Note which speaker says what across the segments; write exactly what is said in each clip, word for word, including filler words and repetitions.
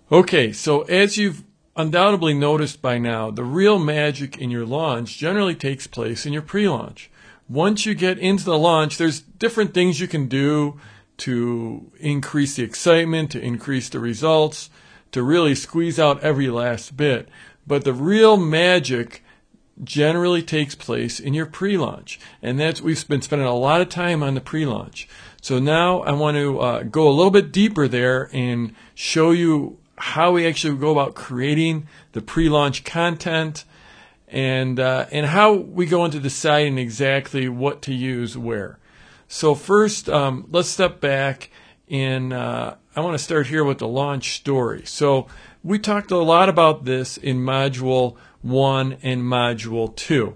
Speaker 1: Okay, so as you've undoubtedly noticed by now, the real magic in your launch generally takes place in your pre-launch. Once you get into the launch, there's different things you can do to increase the excitement, to increase the results, to really squeeze out every last bit. But the real magic generally takes place in your pre-launch. And that's, we've been spending a lot of time on the pre-launch. So now I want to uh, go a little bit deeper there and show you how we actually go about creating the pre-launch content, and uh, and how we go into deciding exactly what to use where. So first, um, let's step back, and uh, I want to start here with the launch story. So we talked a lot about this in Module one and Module two.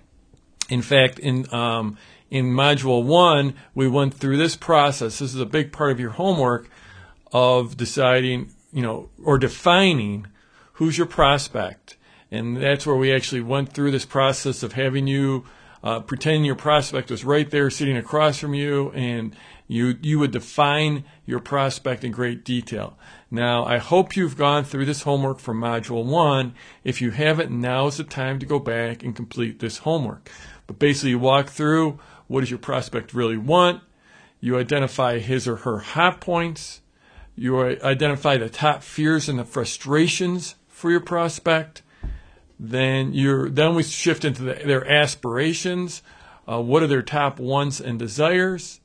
Speaker 1: In fact, in um, in Module one, we went through this process. This is a big part of your homework of deciding, you know, or defining who's your prospect. And that's where we actually went through this process of having you uh, pretending your prospect was right there sitting across from you, and you you would define your prospect in great detail. Now, I hope you've gone through this homework from Module one. If you haven't, now is the time to go back and complete this homework. But basically, you walk through what does your prospect really want. You identify his or her hot points. You identify the top fears and the frustrations for your prospect. Then you're then we shift into the, their aspirations. Uh, what are their top wants and desires?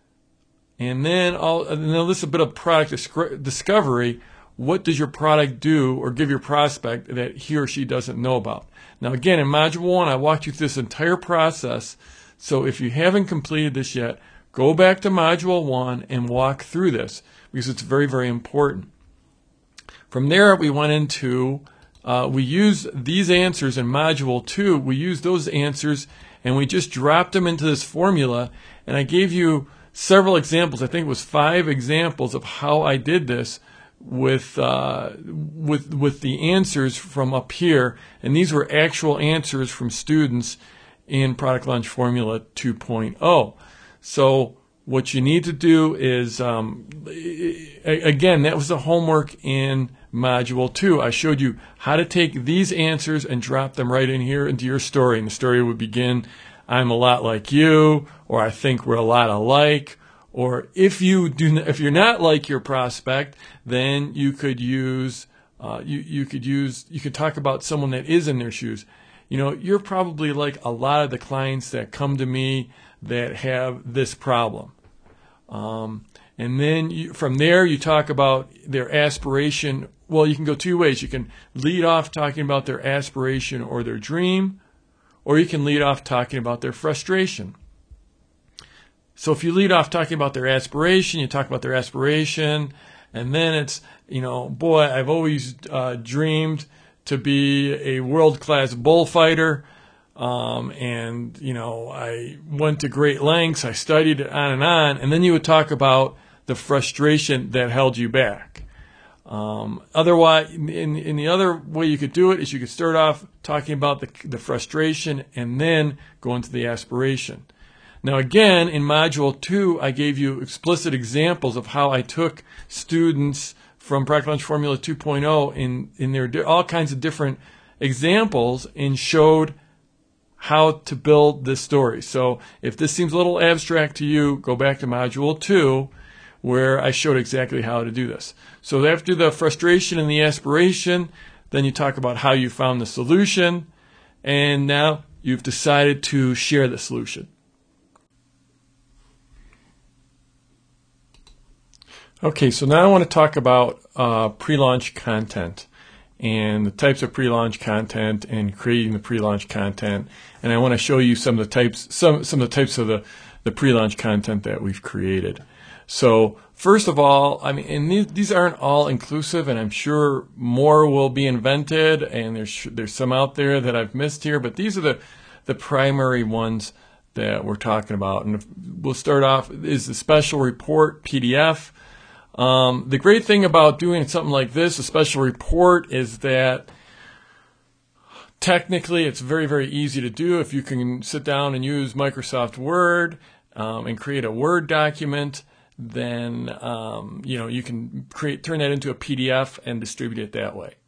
Speaker 1: And then I'll and then this is a bit of product discovery. What does your product do or give your prospect that he or she doesn't know about? Now, again, in Module one, I walked you through this entire process. So if you haven't completed this yet, go back to Module one and walk through this, because it's very, very important. From there, we went into, uh, we used these answers in Module two. We used those answers, and we just dropped them into this formula. And I gave you several examples. I think it was five examples of how I did this with uh, with with the answers from up here. And these were actual answers from students in Product Launch Formula two point oh. So what you need to do is, um, again, that was the homework in Module two. I showed you how to take these answers and drop them right in here into your story. And the story would begin, I'm a lot like you, or I think we're a lot alike. Or if you do, if you're not like your prospect, then you could use, uh, you you could use, you could talk about someone that is in their shoes. You know, you're probably like a lot of the clients that come to me that have this problem. Um, and then you, from there, you talk about their aspiration. Well, you can go two ways. You can lead off talking about their aspiration or their dream, or you can lead off talking about their frustration. So if you lead off talking about their aspiration, you talk about their aspiration, and then it's, you know, boy, I've always uh, dreamed to be a world-class bullfighter. Um, and, you know, I went to great lengths, I studied it on and on, and then you would talk about the frustration that held you back. Um, otherwise, in, in the other way you could do it is you could start off talking about the, the frustration and then go into the aspiration. Now, again, in Module two, I gave you explicit examples of how I took students from Product Launch Formula two point oh in, in their all kinds of different examples and showed how to build this story. So if this seems a little abstract to you, go back to Module two, where I showed exactly how to do this. So after the frustration and the aspiration, then you talk about how you found the solution, and now you've decided to share the solution. Okay, so now I want to talk about uh, pre-launch content and the types of pre-launch content and creating the pre-launch content. And I want to show you some of the types, some some of the types of the, the pre-launch content that we've created. So first of all, I mean, and these, these aren't all inclusive, and I'm sure more will be invented, and there's there's some out there that I've missed here, but these are the the primary ones that we're talking about. And we'll start off is the special report P D F. Um, the great thing about doing something like this, a special report, is that technically it's very, very easy to do. If you can sit down and use Microsoft Word um, and create a Word document, then um, you know, you can create turn that into a P D F and distribute it that way.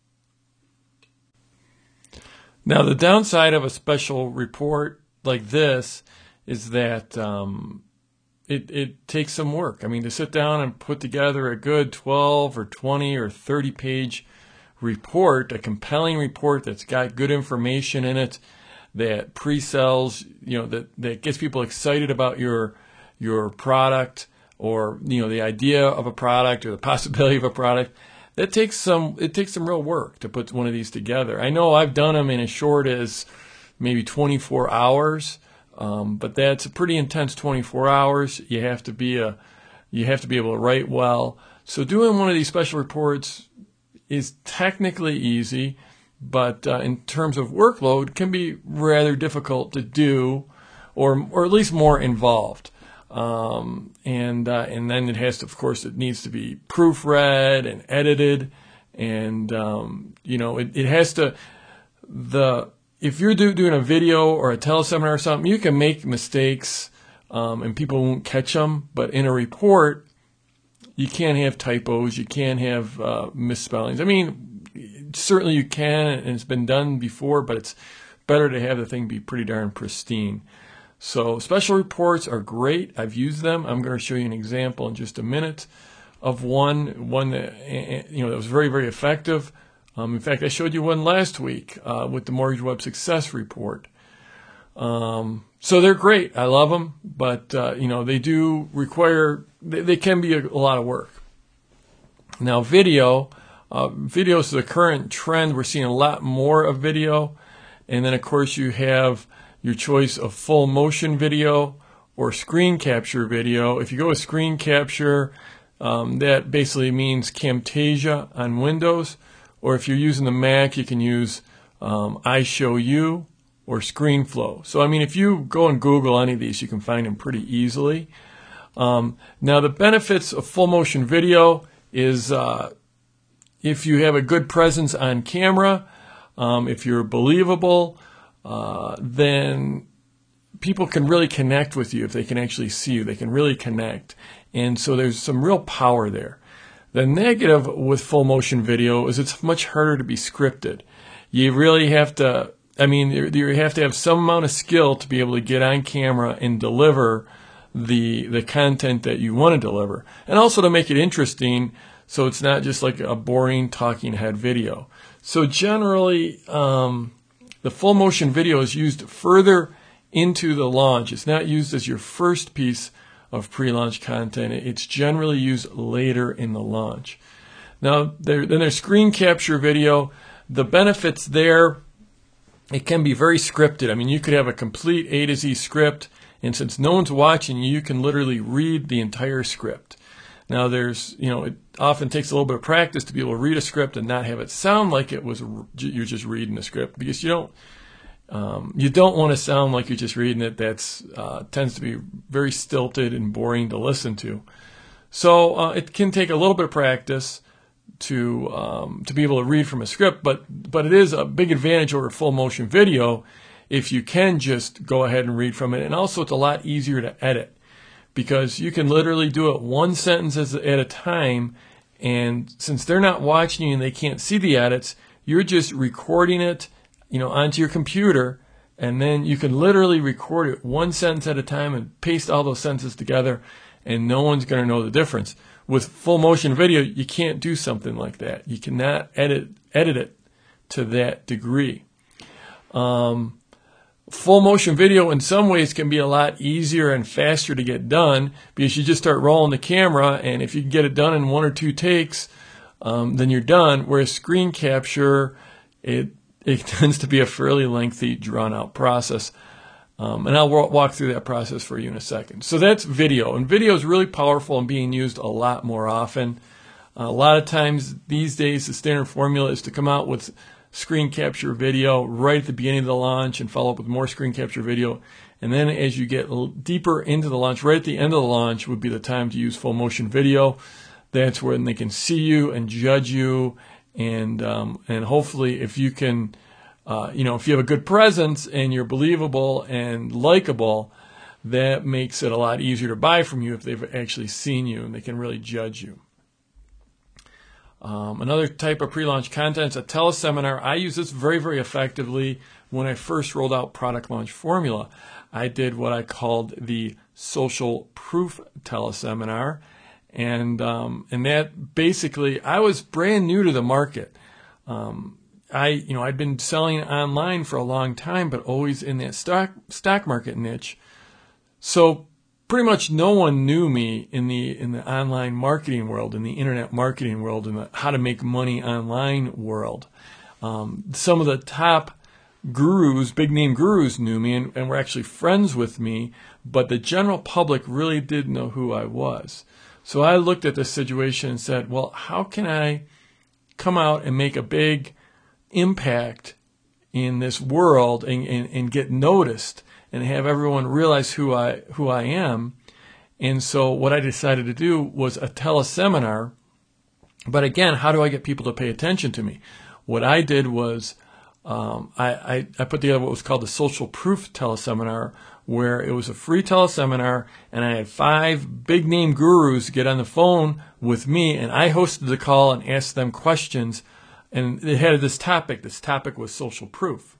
Speaker 1: Now, the downside of a special report like this is that um, it, it takes some work. I mean, to sit down and put together a good twelve or twenty or thirty page report, a compelling report that's got good information in it, that pre-sells, you know, that, that gets people excited about your your product, or, you know, the idea of a product or the possibility of a product. That takes some, it takes some real work to put one of these together. I know I've done them in as short as maybe twenty-four hours, um, but that's a pretty intense twenty-four hours. You have to be a, you have to be able to write well. So doing one of these special reports is technically easy, but uh, in terms of workload, can be rather difficult to do, or or at least more involved. Um, and uh, and then it has to, of course, it needs to be proofread and edited, and um, you know, it, it has to, the if you're do, doing a video or a teleseminar or something, you can make mistakes, um, and people won't catch them. But in a report, you can't have typos, you can't have uh, misspellings. I mean, certainly you can, and it's been done before, but it's better to have the thing be pretty darn pristine. So special reports are great. I've used them. I'm going to show you an example in just a minute of one, one that, you know, that was very, very effective. Um, in fact, I showed you one last week uh, with the Mortgage Web Success Report. Um, so they're great. I love them, but uh, you know, they do require, they, they can be a, a lot of work. Now, video, uh, video is the current trend. We're seeing a lot more of video, and then of course you have your choice of full motion video or screen capture video. If you go with screen capture, um, that basically means Camtasia on Windows, or if you're using the Mac, you can use um, iShowU or ScreenFlow. So I mean, if you go and Google any of these, you can find them pretty easily. Um, now, the benefits of full motion video is uh, if you have a good presence on camera, um, if you're believable, Uh, then people can really connect with you if they can actually see you. They can really connect. And so there's some real power there. The negative with full motion video is it's much harder to be scripted. You really have to, I mean, you have to have some amount of skill to be able to get on camera and deliver the the content that you want to deliver. And also to make it interesting, so it's not just like a boring talking head video. So generally, um, the full motion video is used further into the launch. It's not used as your first piece of pre-launch content. It's generally used later in the launch. Now, there, then there's screen capture video. The benefits there, it can be very scripted. I mean, you could have a complete A to Z script, and since no one's watching, you can literally read the entire script. Now, there's, you know, it often takes a little bit of practice to be able to read a script and not have it sound like it was you're just reading the script, because you don't um, you don't want to sound like you're just reading it. That's uh, tends to be very stilted and boring to listen to. So uh, it can take a little bit of practice to um, to be able to read from a script, but but it is a big advantage over full motion video if you can just go ahead and read from it, and also it's a lot easier to edit, because you can literally do it one sentence at a time, and since they're not watching you and they can't see the edits, you're just recording it, you know, onto your computer, and then you can literally record it one sentence at a time and paste all those sentences together, and no one's going to know the difference. With full motion video, you can't do something like that. You cannot edit edit it to that degree. Um, Full motion video in some ways can be a lot easier and faster to get done, because you just start rolling the camera, and if you can get it done in one or two takes, um, then you're done. Whereas screen capture, it it tends to be a fairly lengthy, drawn out process. Um, and I'll walk through that process for you in a second. So that's video, and video is really powerful and being used a lot more often. Uh, a lot of times these days, the standard formula is to come out with screen capture video right at the beginning of the launch and follow up with more screen capture video. And then as you get deeper into the launch, right at the end of the launch would be the time to use full motion video. That's when they can see you and judge you. And um, and hopefully if you can, uh, you know, if you have a good presence and you're believable and likable, that makes it a lot easier to buy from you if they've actually seen you and they can really judge you. Um, another type of pre-launch content is a teleseminar. I use this very, very effectively when I first rolled out Product Launch Formula. I did what I called the social proof teleseminar. And um, and that basically, I was brand new to the market. Um, I, you know, I'd been selling online for a long time, but always in that stock stock market niche. So pretty much no one knew me in the in the online marketing world, in the internet marketing world, in the how to make money online world. Um, some of the top gurus, big name gurus, knew me and, and were actually friends with me, but the general public really didn't know who I was. So I looked at this situation and said, well, how can I come out and make a big impact in this world and, and, and get noticed and have everyone realize who I who I am? And so what I decided to do was a teleseminar. But again, how do I get people to pay attention to me? What I did was um, I, I, I put together what was called the Social Proof Teleseminar, where it was a free teleseminar, and I had five big name gurus get on the phone with me, and I hosted the call and asked them questions. And it had this topic. This topic was social proof.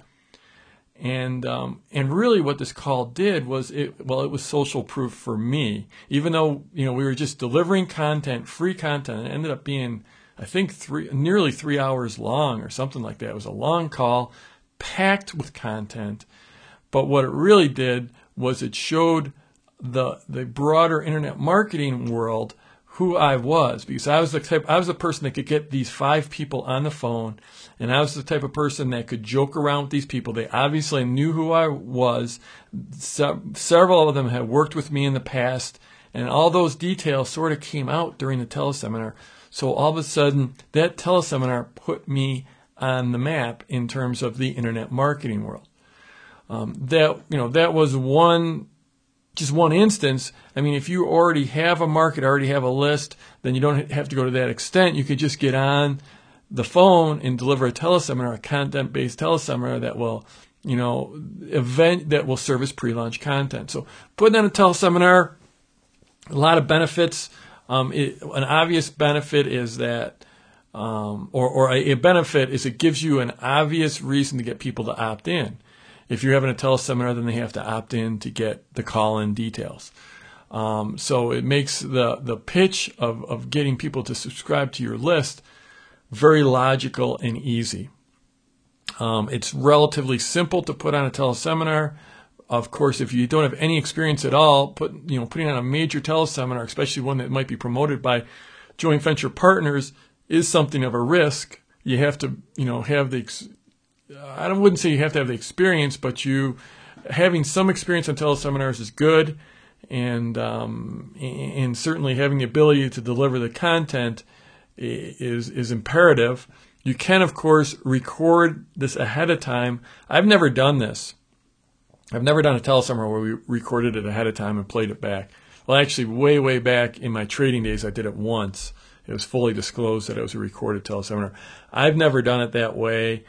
Speaker 1: And um, and really what this call did was, it well, it was social proof for me. Even though, you know, we were just delivering content, free content, it ended up being, I think, three nearly three hours long or something like that. It was a long call, packed with content. But what it really did was it showed the the broader internet marketing world who I was, because I was the type, I was the person that could get these five people on the phone, and I was the type of person that could joke around with these people. They obviously knew who I was. Se- several of them had worked with me in the past, and all those details sort of came out during the teleseminar. So all of a sudden, that teleseminar put me on the map in terms of the internet marketing world. Um, that you know that was one. Just one instance. I mean, if you already have a market, already have a list, then you don't have to go to that extent. You could just get on the phone and deliver a teleseminar, a content-based teleseminar that will, you know, event that will serve as pre-launch content. So putting on a teleseminar, a lot of benefits. Um, it, an obvious benefit is that, um, or, or a, a benefit is it gives you an obvious reason to get people to opt in. If you're having a teleseminar, then they have to opt in to get the call-in details. Um, so it makes the, the pitch of, of getting people to subscribe to your list very logical and easy. Um, it's relatively simple to put on a teleseminar. Of course, if you don't have any experience at all, put you know putting on a major teleseminar, especially one that might be promoted by joint venture partners, is something of a risk. You have to you know have the I wouldn't say you have to have the experience, but you having some experience on teleseminars is good, and um, and certainly having the ability to deliver the content is is imperative. You can, of course, record this ahead of time. I've never done this. I've never done a teleseminar where we recorded it ahead of time and played it back. Well, actually, way, way back in my trading days, I did it once. It was fully disclosed that it was a recorded teleseminar. I've never done it that way.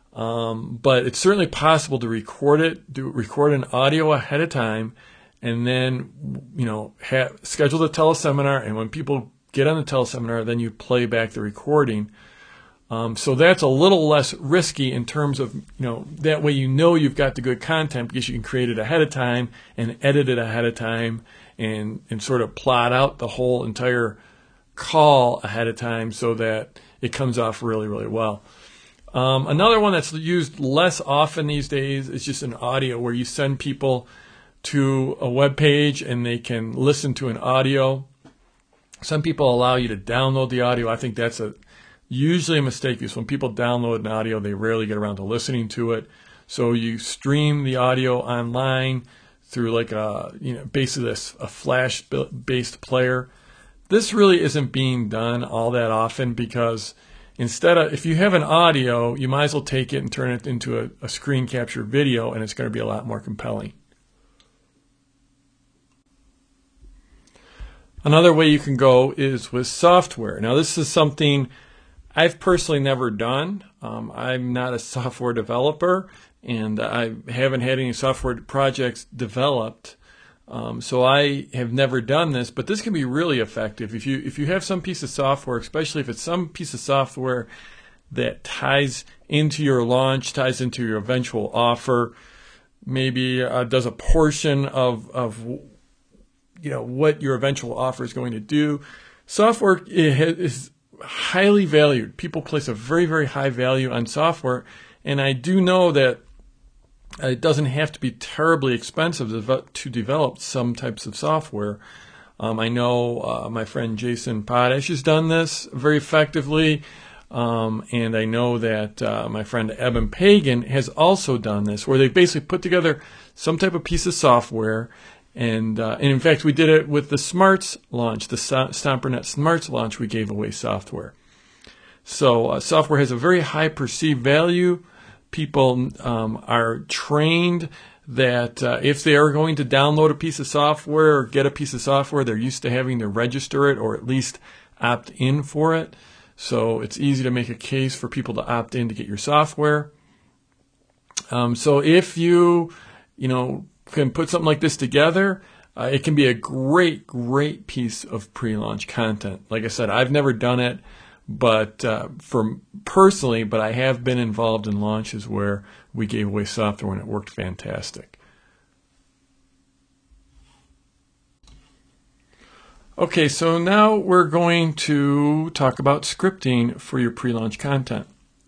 Speaker 1: Um, but it's certainly possible to record it, do record an audio ahead of time, and then, you know, have, schedule the teleseminar. And when people get on the teleseminar, then you play back the recording. Um, so that's a little less risky in terms of, you know, that way you know you've got the good content because you can create it ahead of time and edit it ahead of time and, and sort of plot out the whole entire call ahead of time so that it comes off really, really well. Um, another one that's used less often these days is just an audio where you send people to a web page and they can listen to an audio. Some people allow you to download the audio. I think that's a usually a mistake because when people download an audio, they rarely get around to listening to it. So you stream the audio online through like a, you know, basically a flash-based player. This really isn't being done all that often because instead of, if you have an audio, you might as well take it and turn it into a, a screen capture video, and it's going to be a lot more compelling. Another way you can go is with software. Now, this is something I've personally never done. Um, I'm not a software developer, and I haven't had any software projects developed. Um, so I have never done this, but this can be really effective. If you if you have some piece of software, especially if it's some piece of software that ties into your launch, ties into your eventual offer, maybe uh, does a portion of, of you know what your eventual offer is going to do. Software is highly valued. People place a very, very high value on software, and I do know that it doesn't have to be terribly expensive to develop some types of software. Um, I know uh, my friend Jason Potash has done this very effectively, um, and I know that uh, my friend Eben Pagan has also done this, where they basically put together some type of piece of software, and, uh, and in fact we did it with the Smarts launch, the StomperNet Smarts launch. We gave away software. So uh, software has a very high perceived value. People um, are trained that uh, if they are going to download a piece of software or get a piece of software, they're used to having to register it or at least opt in for it. So it's easy to make a case for people to opt in to get your software. Um, so if you, you know, can put something like this together, uh, it can be a great, great piece of pre-launch content. Like I said, I've never done it. But uh, for personally, but I have been involved in launches where we gave away software and it worked fantastic. Okay, so now we're going to talk about scripting for your pre-launch content.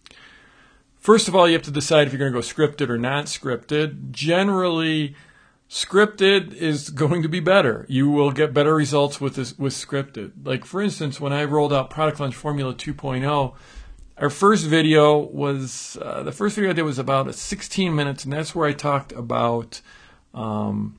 Speaker 1: First of all, you have to decide if you're going to go scripted or not scripted. Generally, scripted is going to be better. You will get better results with this, with scripted. Like for instance, when I rolled out Product Launch Formula two point oh, our first video was uh, the first video I did was about sixteen minutes, and that's where I talked about. Um,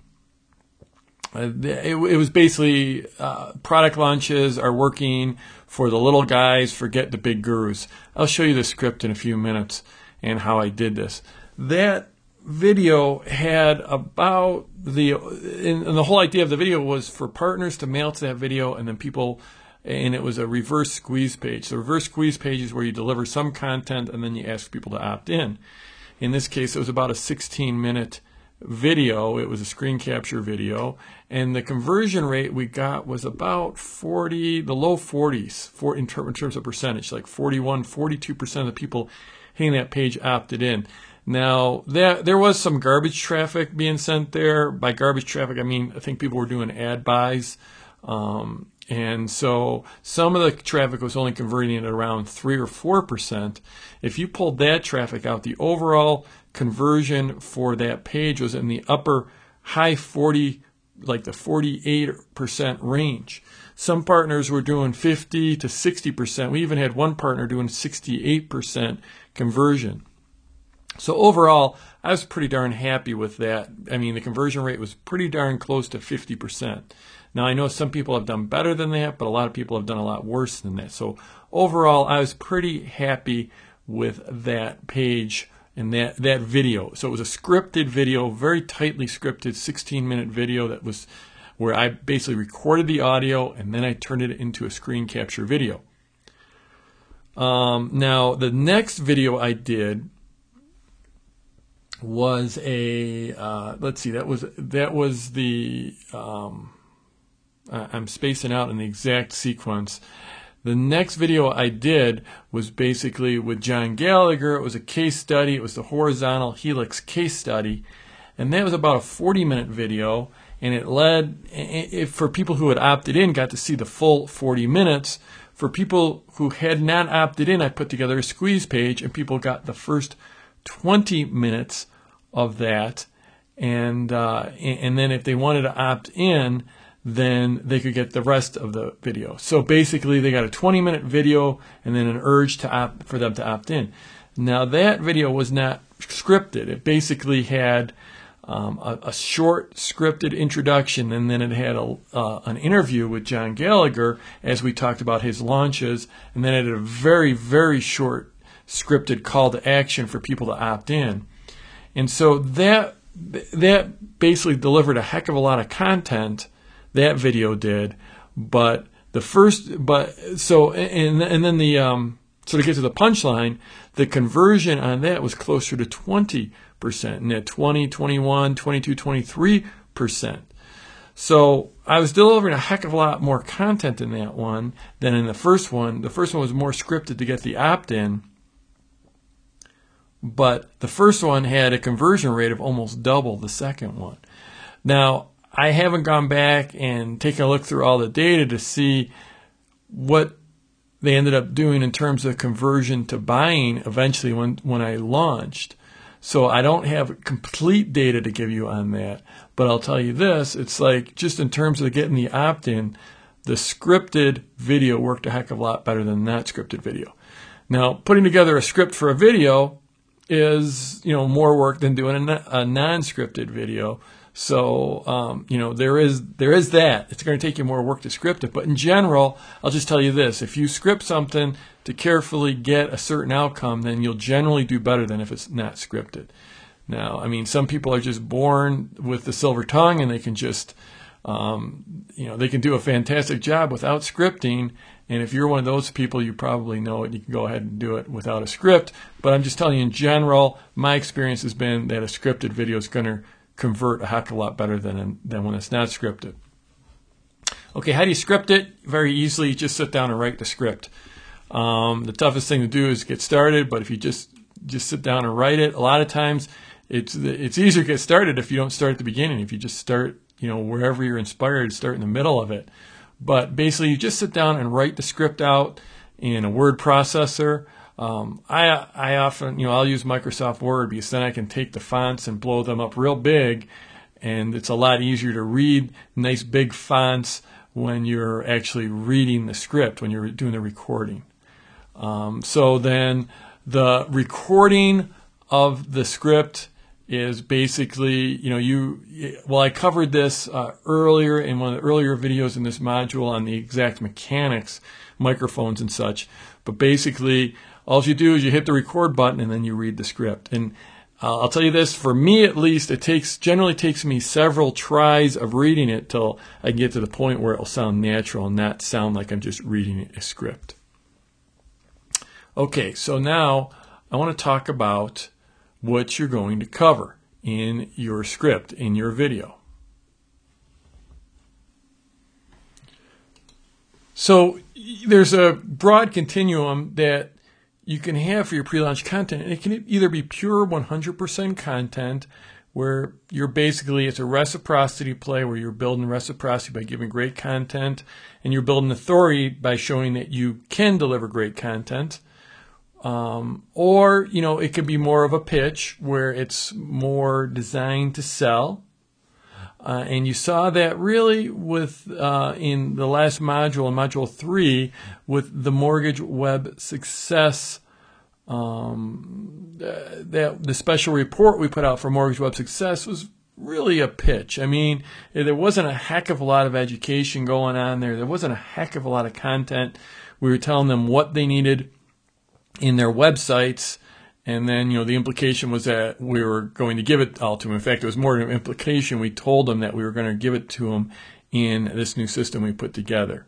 Speaker 1: it, it was basically uh, product launches are working for the little guys. Forget the big gurus. I'll show you the script in a few minutes and how I did this. That video had about the and the whole idea of the video was for partners to mail to that video, and then people, and it was a reverse squeeze page. So reverse squeeze page is where you deliver some content and then you ask people to opt in. In this case, it was about a sixteen minute video. It was a screen capture video, and the conversion rate we got was about forty, the low forties for in, ter in terms of percentage, like forty-one, forty-two percent of the people hitting that page opted in. Now, there, there was some garbage traffic being sent there. By garbage traffic, I mean, I think people were doing ad buys. Um, and so some of the traffic was only converting at around three or four percent. If you pulled that traffic out, the overall conversion for that page was in the upper high forty, like the forty-eight percent range. Some partners were doing fifty to sixty percent. We even had one partner doing sixty-eight percent conversion. So overall, I was pretty darn happy with that. I mean, the conversion rate was pretty darn close to fifty percent. Now, I know some people have done better than that, but a lot of people have done a lot worse than that. So overall, I was pretty happy with that page and that, that video. So it was a scripted video, very tightly scripted, sixteen minute video that was where I basically recorded the audio and then I turned it into a screen capture video. Um, now, the next video I did was a uh, let's see that was that was the um, I'm spacing out in the exact sequence. The next video I did was basically with John Gallagher. It was a case study. It was the horizontal helix case study, and that was about a forty minute video, and it led it, for people who had opted in got to see the full forty minutes. For people who had not opted in, I put together a squeeze page, and people got the first twenty minutes of that, and uh, and then if they wanted to opt in, then they could get the rest of the video. So basically, they got a twenty minute video and then an urge to opt for them to opt in. Now that video was not scripted. It basically had um, a, a short scripted introduction, and then it had a, uh, an interview with John Gallagher as we talked about his launches, and then it had a very very short scripted call to action for people to opt in. And so that that basically delivered a heck of a lot of content. That video did, but the first, but so and and then the um, so to get to the punchline, the conversion on that was closer to twenty percent, and at twenty, twenty-one, twenty-two, twenty-three percent. So I was delivering a heck of a lot more content in that one than in the first one. The first one was more scripted to get the opt-in, but the first one had a conversion rate of almost double the second one. Now, I haven't gone back and taken a look through all the data to see what they ended up doing in terms of conversion to buying eventually when, when I launched. So I don't have complete data to give you on that. But I'll tell you this, it's like just in terms of getting the opt-in, the scripted video worked a heck of a lot better than not scripted video. Now, putting together a script for a video is, you know, more work than doing a, a non-scripted video. So, um, you know, there is there is that. It's going to take you more work to script it. But in general, I'll just tell you this. If you script something to carefully get a certain outcome, then you'll generally do better than if it's not scripted. Now, I mean, some people are just born with the silver tongue and they can just, um, you know, they can do a fantastic job without scripting. And if you're one of those people, you probably know it. You can go ahead and do it without a script. But I'm just telling you in general, my experience has been that a scripted video is going to convert a heck of a lot better than, than when it's not scripted. Okay, how do you script it? Very easily, you just sit down and write the script. Um, the toughest thing to do is get started, but if you just just sit down and write it, a lot of times it's it's easier to get started if you don't start at the beginning. If you just start, you know, wherever you're inspired, start in the middle of it. But basically, you just sit down and write the script out in a word processor. Um, I I often, you know, I'll use Microsoft Word because then I can take the fonts and blow them up real big, and it's a lot easier to read nice big fonts when you're actually reading the script, when you're doing the recording. Um, so then the recording of the script is basically, you know, you, well, I covered this uh, earlier in one of the earlier videos in this module on the exact mechanics, microphones and such. But basically, all you do is you hit the record button and then you read the script. And uh, I'll tell you this, for me at least, it takes generally takes me several tries of reading it till I get to the point where it will sound natural and not sound like I'm just reading a script. Okay, so now I want to talk about what you're going to cover in your script, in your video. So there's a broad continuum that you can have for your pre-launch content. It can either be pure one hundred percent content, where you're basically, it's a reciprocity play where you're building reciprocity by giving great content, and you're building authority by showing that you can deliver great content. Um, or, you know, it could be more of a pitch where it's more designed to sell. Uh, and you saw that really with uh, in the last module, in module three, with the Mortgage Web Success, um, that the special report we put out for Mortgage Web Success was really a pitch. I mean, there wasn't a heck of a lot of education going on there. There wasn't a heck of a lot of content. We were telling them what they needed in their websites, and then, you know, the implication was that we were going to give it all to them. In fact, it was more an implication. We told them that we were going to give it to them in this new system we put together.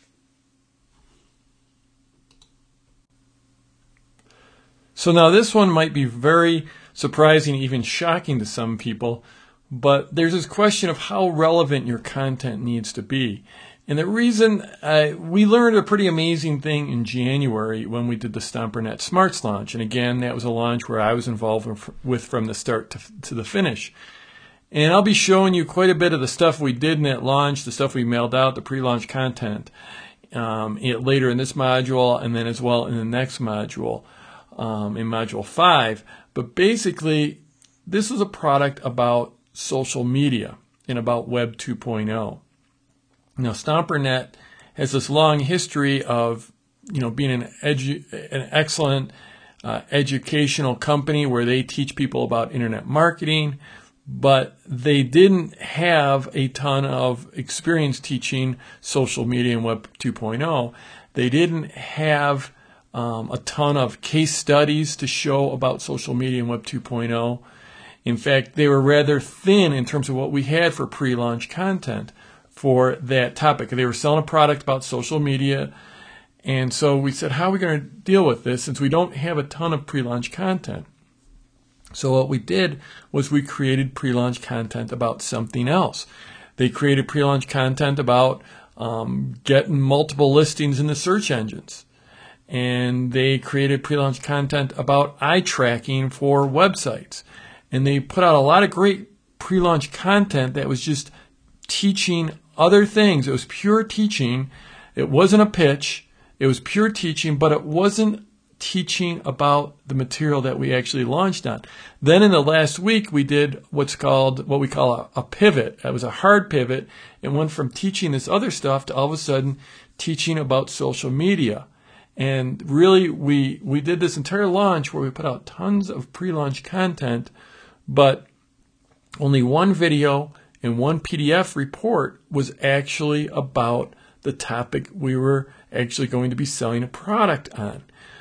Speaker 1: So now this one might be very surprising, even shocking to some people, but there's this question of how relevant your content needs to be. And the reason, uh, we learned a pretty amazing thing in January when we did the StomperNet Smarts launch. And again, that was a launch where I was involved with from the start to, to the finish. And I'll be showing you quite a bit of the stuff we did in that launch, the stuff we mailed out, the pre-launch content, um, it, later in this module, and then as well in the next module, um, in module five. But basically, this is a product about social media and about Web two point oh. Now, StomperNet has this long history of, you know, being an, edu an excellent uh, educational company where they teach people about internet marketing, but they didn't have a ton of experience teaching social media and Web two point oh. They didn't have um, a ton of case studies to show about social media and Web two point oh. In fact, they were rather thin in terms of what we had for pre-launch content for that topic. They were selling a product about social media, and so we said, how are we going to deal with this since we don't have a ton of pre-launch content? So what we did was we created pre-launch content about something else. They created pre-launch content about um, getting multiple listings in the search engines. And they created pre-launch content about eye tracking for websites. And they put out a lot of great pre-launch content that was just teaching other things. It was pure teaching. It wasn't a pitch. It was pure teaching, but it wasn't teaching about the material that we actually launched on. Then in the last week, we did what's called, what we call a, a pivot. It was a hard pivot. It went from teaching this other stuff to all of a sudden teaching about social media. And really, we, we did this entire launch where we put out tons of pre-launch content, but only one video and one P D F report was actually about the topic we were actually going to be selling a product on.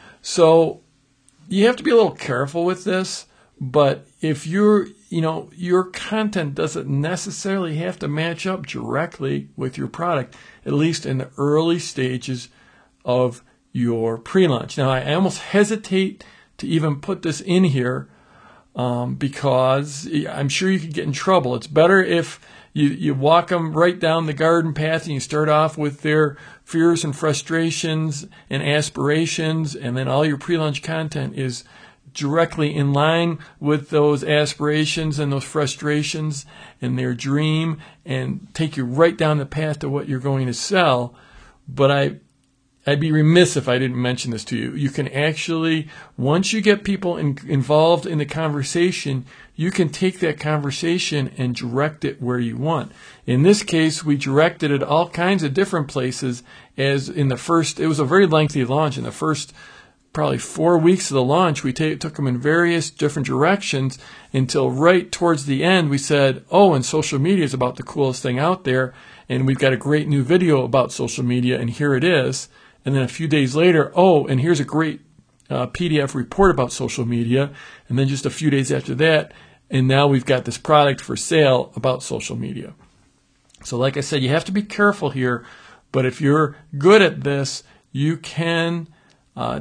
Speaker 1: So you have to be a little careful with this, but if you're, you know, your content doesn't necessarily have to match up directly with your product, at least in the early stages of your pre-launch. Now, I almost hesitate to even put this in here um, because I'm sure you could get in trouble. It's better if you, you walk them right down the garden path and you start off with their fears and frustrations and aspirations, and then all your pre-launch content is directly in line with those aspirations and those frustrations and their dream, and take you right down the path to what you're going to sell. But I I'd be remiss if I didn't mention this to you. You can actually, once you get people in, involved in the conversation, you can take that conversation and direct it where you want. In this case, we directed it all kinds of different places. As in the first, it was a very lengthy launch. In the first probably four weeks of the launch, we t- took them in various different directions until right towards the end, we said, oh, and social media is about the coolest thing out there, and we've got a great new video about social media, and here it is. And then a few days later, oh, and here's a great uh, P D F report about social media. And then just a few days after that, and now we've got this product for sale about social media. So like I said, you have to be careful here. But if you're good at this, you can uh,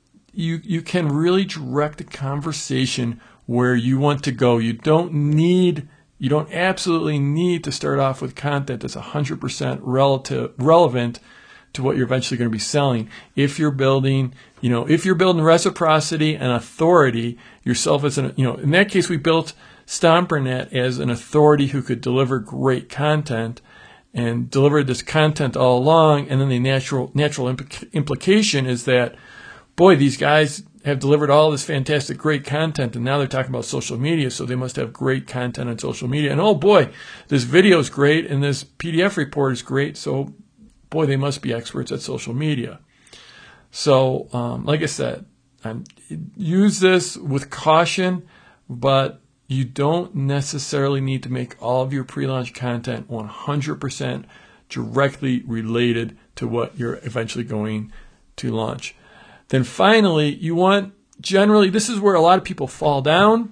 Speaker 1: you you can really direct the conversation where you want to go. You don't need you don't absolutely need to start off with content that's one hundred percent relative relevant to what you're eventually going to be selling. If you're building, you know, if you're building reciprocity and authority yourself as an, you know, in that case, we built StomperNet as an authority who could deliver great content and delivered this content all along. And then the natural, natural implica- implication is that, boy, these guys have delivered all this fantastic, great content, and now they're talking about social media, so they must have great content on social media. And oh boy, this video is great, and this P D F report is great, so boy, they must be experts at social media. So, um, like I said, um, use this with caution, but you don't necessarily need to make all of your pre-launch content one hundred percent directly related to what you're eventually going to launch. Then finally, you want, generally, this is where a lot of people fall down.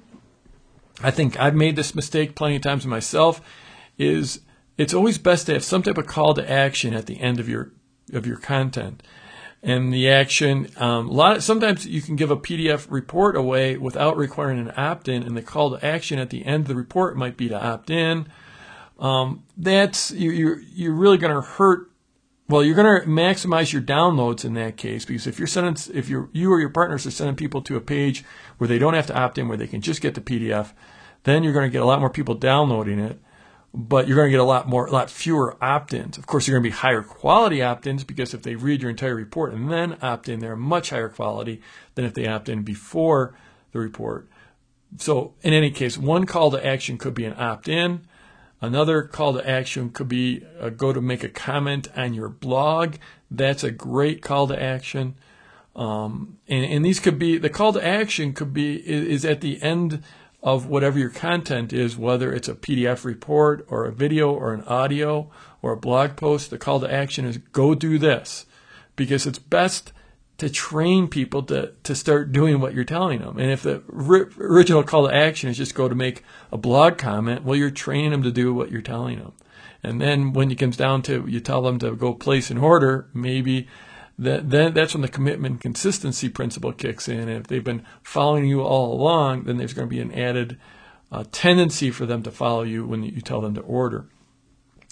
Speaker 1: I think I've made this mistake plenty of times myself, is it's always best to have some type of call to action at the end of your of your content. And the action, um, a lot of, sometimes you can give a P D F report away without requiring an opt-in, and the call to action at the end of the report might be to opt in. Um, that's you, you're you're really going to hurt. Well, you're going to maximize your downloads in that case, because if you're sending, if you you or your partners are sending people to a page where they don't have to opt in, where they can just get the P D F, then you're going to get a lot more people downloading it. But you're going to get a lot more, a lot fewer opt-ins. Of course, you're going to be higher quality opt-ins, because if they read your entire report and then opt in, they're much higher quality than if they opt in before the report. So in any case, one call to action could be an opt-in. Another call to action could be a go to make a comment on your blog. That's a great call to action. Um, and, and these could be, the call to action could be, is, is at the end of whatever your content is, whether it's a P D F report or a video or an audio or a blog post. The call to action is go do this, because it's best to train people to, to start doing what you're telling them. And if the ri- original call to action is just go to make a blog comment, well, you're training them to do what you're telling them. And then when it comes down to you tell them to go place an order, maybe that then that's when the commitment and consistency principle kicks in. And if they've been following you all along, then there's going to be an added uh, tendency for them to follow you when you tell them to order.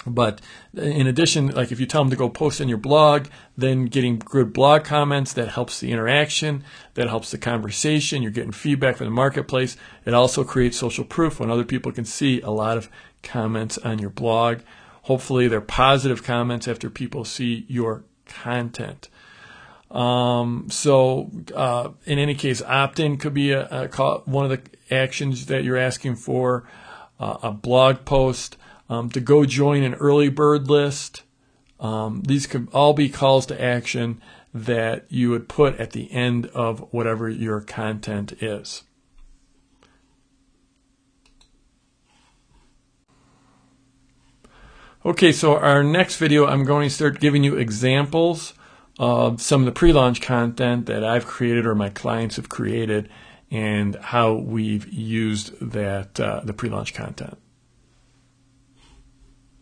Speaker 1: But in addition, like if you tell them to go post on your blog, then getting good blog comments, that helps the interaction, that helps the conversation. You're getting feedback from the marketplace. It also creates social proof when other people can see a lot of comments on your blog. Hopefully they're positive comments after people see your content. Um, so uh, in any case, opt-in could be a, a call, one of the actions that you're asking for, uh, a blog post. Um, to go join an early bird list. Um, these could all be calls to action that you would put at the end of whatever your content is. Okay, so our next video, I'm going to start giving you examples of some of the pre-launch content that I've created or my clients have created and how we've used that uh, the pre-launch content.